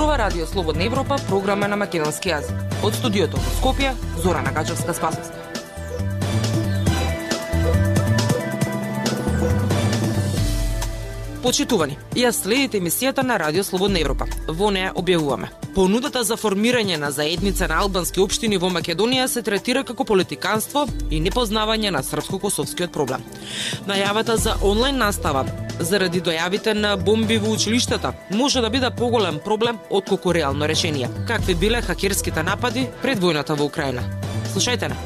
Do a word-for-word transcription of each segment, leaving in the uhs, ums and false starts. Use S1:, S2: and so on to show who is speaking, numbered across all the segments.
S1: слушнува Радио Слободна Европа, програма на македонски јазик. Од студиото во Скопје, Зора Нагачевска-Спасовска. Почитувани, ја следите емисијата на Радио Слободна Европа. Во неја објавуваме: понудата за формирање на заедница на албански општини во Македонија се третира како политиканство и непознавање на српско-косовскиот проблем. Најавата за онлайн настава заради дојавите на бомби во училиштата може да биде поголем проблем отколку реално решение. Какви биле хакерските напади пред војната во Украина? Слушајте на.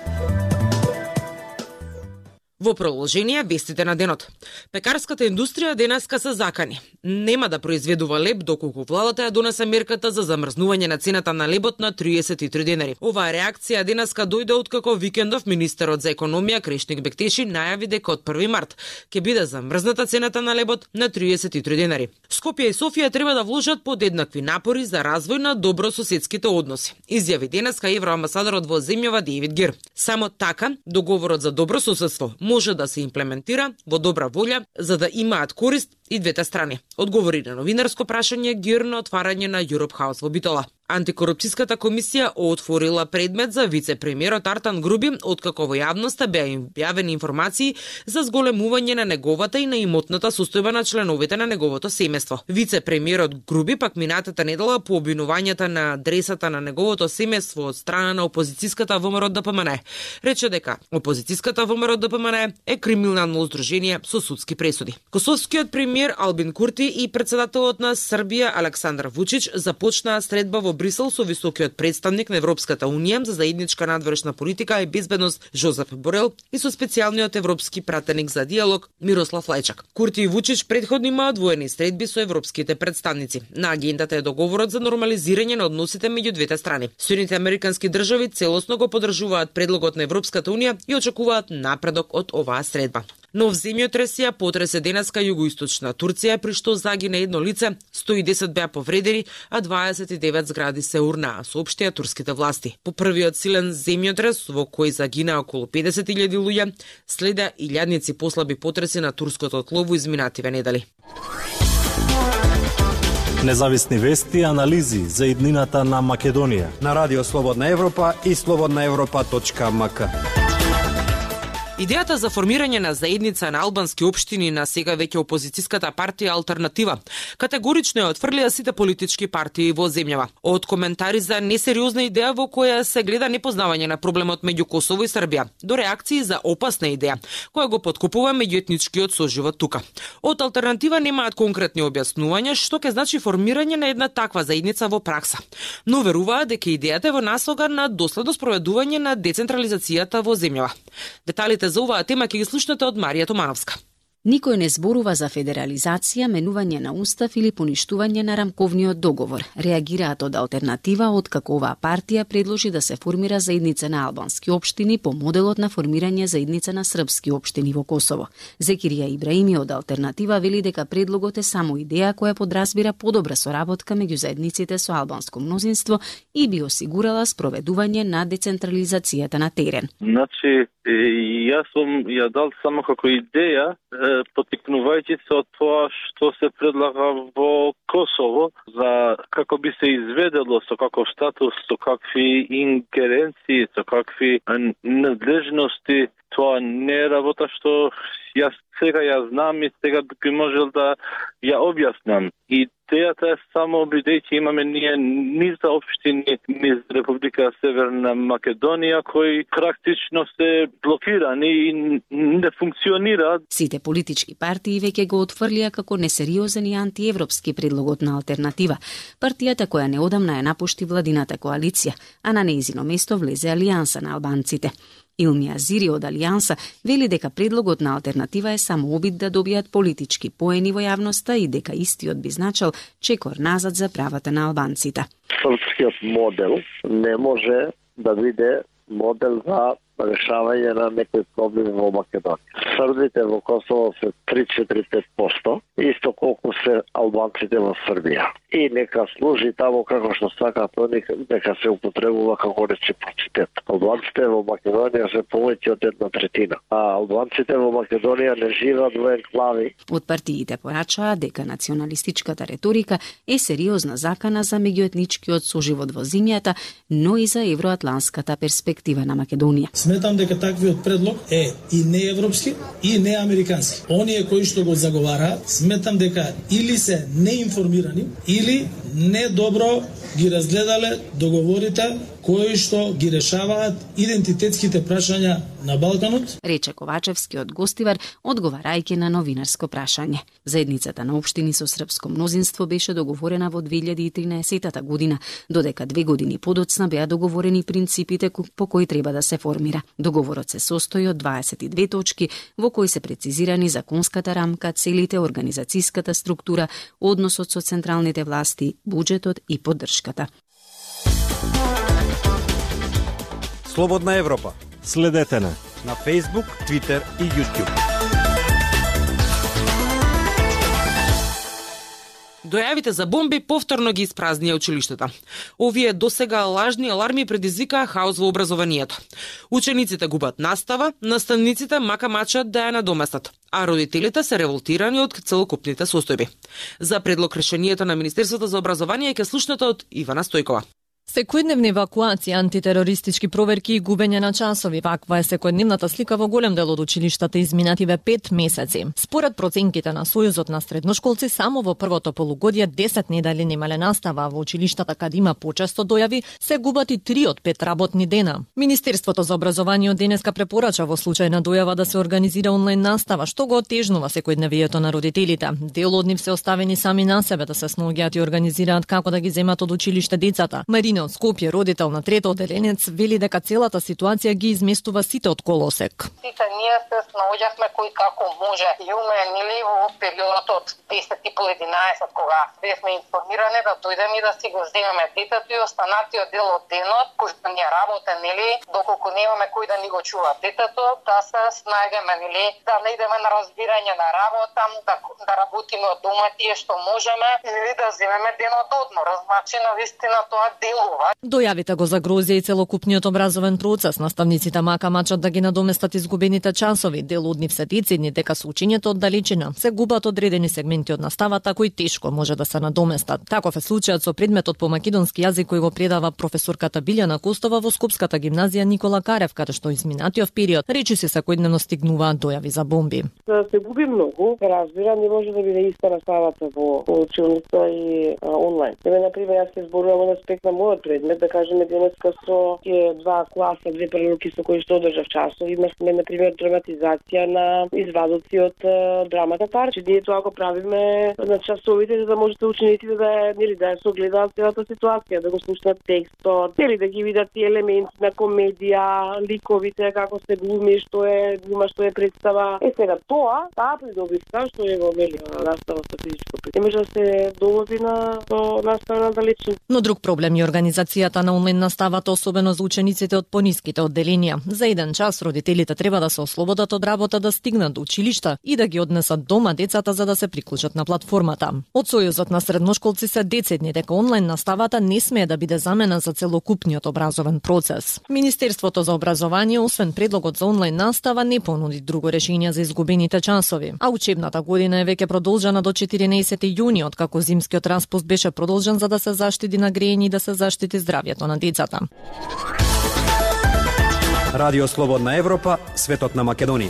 S1: Во продолжение, вестите на денот. Пекарската индустрија денеска се закани. Нема да произведува леб доколку владата ја донесе мерката за замрзнување на цената на лебот на триесет и три денари. Оваа реакција денеска дојде откако викендов министерот за економија Крешник Бектеши најави дека од први март ќе биде замрзната цената на лебот на триесет и три денари. Скопје и Софија треба да вложат подеднакви напори за развој на добрососедските односи, изјави денеска евроамбасадорот во земјава Дејвид Гир. Само така договорот за добрососедство може да се имплементира во добра волја за да имаат корист и двете страни, одговори на новинарско прашање Гир на отварање на Europe House во Битола. Антикорупцијската комисија отворила предмет за вице-премиерот Артан Груби, откако во јавноста беа објавени информации за зголемување на неговата и на имотната состојба на членовите на неговото семејство. Вице-премиерот Груби пак минатата недела по обвинувањата на адресата на неговото семејство од страна на опозицијската ВМРО ДПМН рече дека опозицијската ВМРО ДПМН е криминално здружение со судски пресуди. Косовскиот премиер Албин Курти и председателот на Србија Александар Вучич започнаа средба во Брисел со високиот представник на Европската унија за заедничка надворешна политика и безбедност Жозеф Борел и со специјалниот европски пратеник за диалог Мирослав Лајчак. Курти и Вучич претходно имаат воени средби со европските представници. На агендата е договорот за нормализирање на односите меѓу двете страни. Соединетите американски држави целосно го поддржуваат предлогот на Европската унија и очекуваат напредок од оваа средба. Нов земјотрес ја потресе денеска југоисточна Турција, при што загина едно лице, сто и десет беа повредени, а дваесет и девет згради се урнаа, соопштија турските власти. По првиот силен земјотрес, во кој загинаа околу педесет илјади луѓе, следа илјадници послаби потреси на турското тло во изминативе недели.
S2: Независни вести и анализи за иднината на Македонија
S3: на Радио Слободна Европа и слободна европа точка ем ка.
S1: Идејата за формирање на заедница на албански општини на сега веќе опозицијската партија Алтернатива категорично ја отфрлија сите политички партии во земјава. Од коментари за несериозна идеја во која се гледа непознавање на проблемот меѓу Косово и Србија, до реакции за опасна идеја, која го поткупува меѓуетничкиот соживот тука. Од Алтернатива немаат конкретни објаснувања што ќе значи формирање на една таква заедница во пракса, но веруваат дека идејата е во насока на доследно спроведување на децентрализацијата во земјава. Деталите за оваа тема ќе ги слушнете од Марија Томановска.
S4: Никој не зборува за федерализација, менување на устав или поништување на рамковниот договор. Реагираат од Алтернатива, откако оваа партија предложи да се формира заедница на албански општини по моделот на формирање заедница на српски општини во Косово. Зекирија Ибраими од Алтернатива вели дека предлогот е само идеја која подразбира подобра соработка меѓу заедниците со албанско мнозинство и би осигурала спроведување на децентрализацијата на терен.
S5: Значи, јас сум ја дал само како идеја, потикнувајќи се од тоа што се предлага во Косово, за како би се изведело, со каков статус, со какви ингеренции, со какви надлежности. Тоа не е работа што јас сега ја знам и сега би можел да ја објаснам. Идејата е само бидејќи имаме ние низ за општини, низ Република Северна Македонија, кои практично се блокирани и не функционираат.
S4: Сите политички партии веќе го отфрлија како несериозен и антиевропски предлогот на Алтернатива, партијата која неодамна ја напушти владината коалиција, а на нејзино место влезе Алијанса на албанците. Илми Азири од Алијанса вели дека предлогот на Алтернатива е само обид да добијат политички поени во јавноста и дека истиот би значил чекор назад за правата на албанците.
S6: Српскиот модел не може да биде модел за решавање на некои проблеми во Македонија. Србите во Косово се три до четири до пет проценти, исто колку се албанците во Србија. И нека служи тамо како што сакаат они, нека се употребува како реципроцитет. Албанците во Македонија се повеќе од една третина, а албанците во Македонија не живеат во енклави.
S4: Од партиите порачаа дека националистичката реторика е сериозна закана за меѓуетничкиот соживот во земјата, но и за евроатланската перспектива на Македонија.
S7: Сметам дека таквиот предлог е и неевропски и неамерикански. Оние кои што го заговараат, сметам дека или се неинформирани, или недобро ги разгледале договорите кои што ги решаваат идентитетските прашања на Балканот,
S4: рече Ковачевскиот гостивар, одговарајќи на новинарско прашање. Заедницата на општини со српско мнозинство беше договорена во две илјади и тринаесетта година, додека две години подоцна беа договорени принципите по кои треба да се формира. Договорот се состои од дваесет и две точки во кои се прецизирани законската рамка, целите, организацијската структура, односот со централните власти, буџетот и поддршката.
S3: Слободна Европа.
S2: Следете на
S3: на Facebook, Twitter и YouTube.
S1: Дојавите за бомби повторно ги испразнија училиштата. Овие досега лажни аларми предизвикаа хаос во образованието. Учениците губат настава, наставниците мака мачат да ја надоместат, а родителите се револтирани од целокупните состојби. За предлог решението на Министерството за образование ќе слушнете од Ивана Стојкова.
S8: Секојдневни евакуации, антитерористички проверки и губење на часови. Ваква е секојдневната слика во голем дел од училиштата изминативе пет месеци. Според проценките на Сојузот на средношколци, само во првото полугодие десет недели немале настава, во училиштата каде има почесто дојави се губат и три од пет работни дена. Министерството за образование од денеска препорача во случај на дојава да се организира онлайн настава, што го отежнува секојдневието на родителите. Дел од нив се оставени сами на себе да се снаоѓаат и организираат како да ги земат од училиште децата. Марина од Скопје, родител на трето одделенец, вели дека целата ситуација ги изместува сите од колосек.
S9: Сите ние се снаоѓавме кој како може. Јуме нели во периодот од десет и по единаесет кога бевме информирани да дојдеме и да си го земеме детето и останатиот дел од денот кој што ни работе нели доколку немаме кој да ни го чува детето, да се снајдеме нели да најдеме на разбирање на работа, да да работиме од дома тие што можеме или да земеме денот одмор. Значи навистина тоа делува.
S8: Дојавите го загрозија и целокупниот образовен процес. Наставниците мака мачат да ги надоместат изгубените часови. Дел од нив се децидни дека со учењето од далечина се губат одредени сегменти од наставата кои тешко може да се надоместат. Таков е случајот со предметот по македонски јазик кој го предава професорката Билјана Костова во Скопската гимназија Никола Карев, каде што изминатиот период речи се секојдневно стигнуваат дојави за бомби.
S10: Да се губи многу, разбира, не може да биде иста наставата во училница и а, онлайн. Еве на пример јас ќе зборувам од аспект на мојот предмет, да кажеме денеска со два класа, две прилуки со кои што одржав часови, имавме на пример драматизација на извадоци од драмата Парче. Ние тоа го правиме на часовите за да можете учениците да нели да согледаат целата ситуација, да го слушнат текстот, нели да ги видат тие елементи на комедија, ликовите како се глуми, што е глума, што е представа. Е сега тоа, таа придобивка што е во велика настава со физичко не може да се долови на настава на далечни.
S8: Но друг проблем е организацијата на онлайн наставата, особено за учениците од пониските одделенија. За еден час родителите треба да се ослободат од работа, да стигнат до училишта и да ги однесат дома децата за да се приклучат на платформата. Од Сојузот на средношколци се децидни дека онлайн наставата не смее да биде замена за целокупниот образовен процес. Министерството за образование, освен предлогот за онлайн настава, не понуди друго решение за изгубените часови. А учебната година е веќе продолжена до четиринаесети јуни, откако зимскиот распуст беше продолжен за да се заштити на грејење и да се заштити здравјето на децата.
S3: Радио Слободна Европа, светот на Македонија.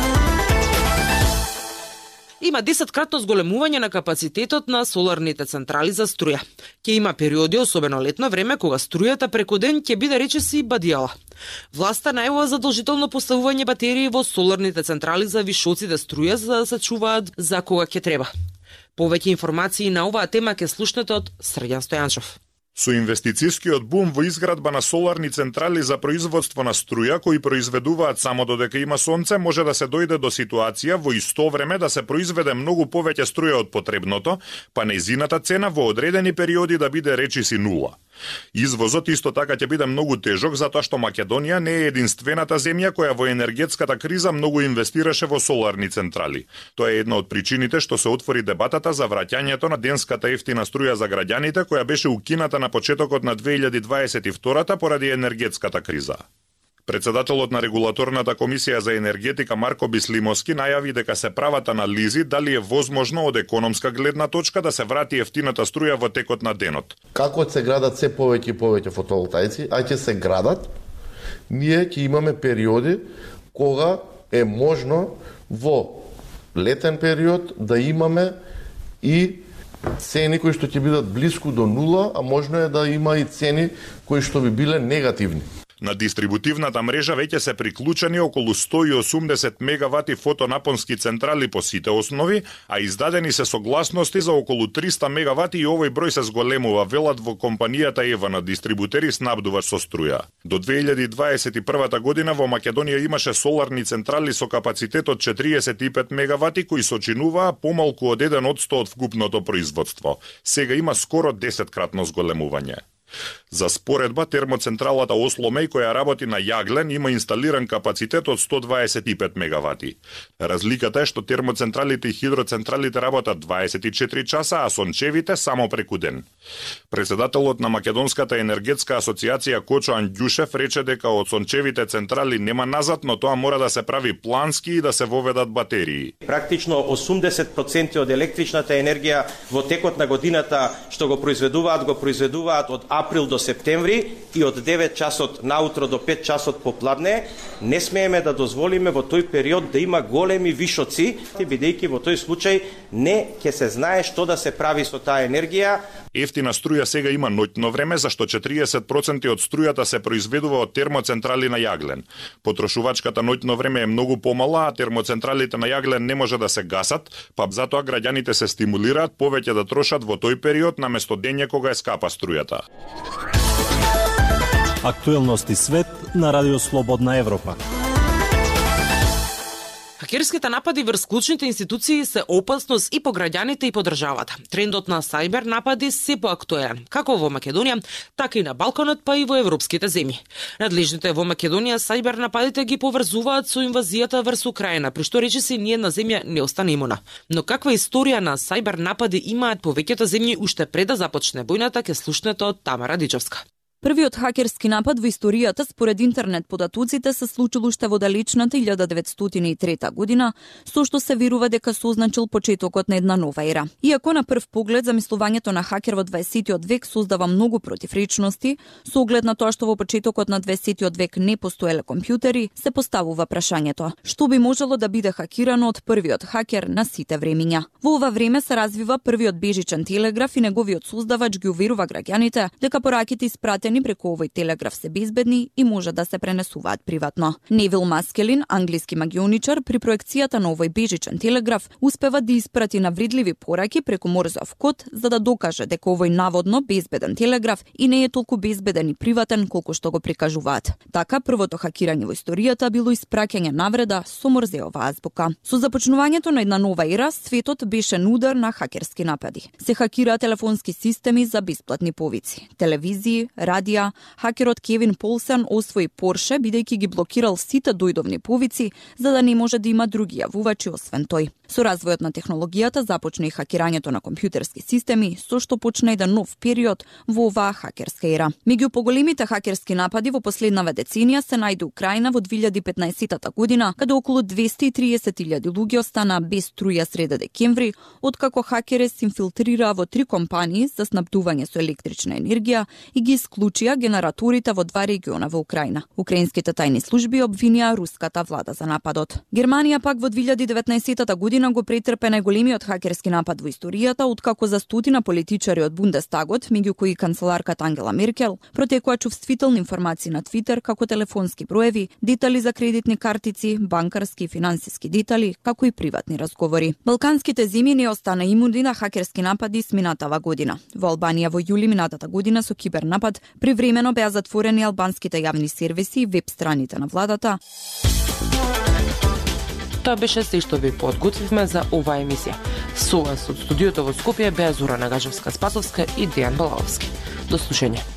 S1: Има десеткратно зголемување на капацитетот на соларните централи за струја. Ќе има периоди, особено летно време, кога струјата преку ден ќе биде речиси бадијала. Власта најавува задолжително поставување батерии во соларните централи за вишоците струја за да се чуваат за кога ќе треба. Повеќе информации на оваа тема ќе слушнете од Срđan Стојанчов.
S11: Со инвестицијскиот бум во изградба на соларни централи за производство на струја кои произведуваат само додека има сонце, може да се дојде до ситуација во исто време да се произведе многу повеќе струја од потребното, па нејзината цена во одредени периоди да биде речиси нула. Извозот исто така ќе биде многу тежок затоа што Македонија не е единствената земја која во енергетската криза многу инвестираше во соларни централи. Тоа е една од причините што се отвори дебатата за враќањето на денската ефтина струја за граѓаните која беше укината на почетокот на две илјади дваесет и втора поради енергетската криза. Председателот на регулаторната комисија за енергетика Марко Бислимовски најави дека се прават анализи дали е возможно од економска гледна точка да се врати ефтината струја во текот на денот.
S12: Како се градат се повеќе и повеќе фотоволтаици, а ќе се градат, ние ќе имаме периоди кога е можно во летен период да имаме и цени кои што ќе бидат блиску до нула, а можно е да има и цени кои што би биле негативни.
S11: На дистрибутивната мрежа веќе се приклучени околу сто и осумдесет мегавати фотонапонски централи по сите основи, а издадени се согласности за околу триста мегавати и овој број се зголемува, велат во компанијата Ева на дистрибутери снабдуваш со струја. До две илјади дваесет и прва година во Македонија имаше соларни централи со капацитет од четириесет и пет мегавати кои сочинуваа помалку од еден одсто од вкупното производство. Сега има скоро десеткратно зголемување. За споредба, термоцентралата Осломеј, која работи на јаглен, има инсталиран капацитет од сто дваесет и пет мегавати. Разликата е што термоцентралите и хидроцентралите работат дваесет и четири часа, а сончевите само преку ден. Председателот на Македонската енергетска асоциација Кочо Андјушев рече дека од сончевите централи нема назад, но тоа мора да се прави плански и да се воведат батерии.
S13: Практично осумдесет проценти од електричната енергија во текот на годината што го произведуваат, го произведуваат од април до септември и од девет часот наутро до пет часот попладне. Не смееме да дозволиме во тој период да има големи вишоци, бидејќи во тој случај не ќе се знае што да се прави со таа енергија.
S11: Ефтина струја сега има ноќно време, зашто четириесет проценти од струјата се произведува од термоцентрали на јаглен. Потрошувачката ноќно време е многу помала, а термоцентралите на јаглен не може да се гасат, па затоа граѓаните се стимулираат повеќе да трошат во тој период наместо дење кога е скапа струјата.
S2: Актуелности свет на Радио Слободна Европа.
S1: Хакерските напади врз клучните институции се опасност и по граѓаните и по државата. Трендот на сајбер напади се поактуелен, како во Македонија, така и на Балканот, па и во европските земји. Надлежните во Македонија сајбер нападите ги поврзуваат со инвазијата врз Украина, при што рече се ниедна земја не остане имуна. Но каква историја на сајбер напади имаат повеќето земји уште пред да започне војната, ќе слушнете од Тамара Дичовска.
S14: Првиот хакерски напад во историјата според интернет податоците се случил уште во далечната илјада деветстотини и трета година, со што се верува дека се означил почетокот на една нова ера. Иако на прв поглед замислувањето на хакер во дваесеттиот век создава многу противречности, со оглед на тоа што во почетокот на дваесеттиот век не постоеле компјутери, се поставува прашањето: што би можело да биде хакирано од првиот хакер на сите времиња? Во ова време се развива првиот бежичен телеграф и неговиот создавач ги уверува граѓаните дека пораките испратени преку овој телеграф се безбедни и може да се пренесуваат приватно. Невил Маскелин, англиски магионичар, при проекцијата на овој бежичен телеграф успева да испрати навредливи пораки преку Морзов код за да докаже дека овој наводно безбеден телеграф и не е толку безбеден и приватен колку што го прикажуваат. Така првото хакирање во историјата било испраќање навреда со Морзеова азбука. Со започнувањето на една нова ера, светот беше на удар на хакерски напади. Се хакираа телефонски системи за бесплатни повици, телевизии, радија. Хакерот Кевин Полсен освои Порше бидејќи ги блокирал сите дојдовни повици за да не може да има други јавувачи освен тој. Со развојот на технологијата започна и хакирањето на компјутерски системи, со што почна еден нов период во оваа хакерска ера. Меѓу поголемите хакерски напади во последнава деценија се најде Украина во две илјади и петнаесета година, каде околу двесте и триесет илјади луѓе останаа без струја среде декември, откако хакери се инфилтрираа во три компании за снабдување со електрична енергија и ги исклучија генераторите во два региона во Украина. Украинските тајни служби обвинија руската влада за нападот. Германија пак во две илјади и деветнаесета година го претрпе најголемиот хакерски напад во историјата, откако за стотина политичари од Бундестагот, меѓу кои канцеларката Ангела Меркел, протекоа чувствителни информации на Твитер, како телефонски броеви, детали за кредитни картици, банкарски и финансиски детали, како и приватни разговори. Балканските земји не остана имуни на хакерски напади сминатава година. Во Албанија во јули минатата година со кибернапад привремено беа затворени албанските јавни сервиси и веб страните на владата.
S1: Тоа беше се што ви подготвивме за оваа емисија. Со вас од студиото во Скопје беа Зора Нагажевска-Спасовска и Дејан Балаловски. До слушање.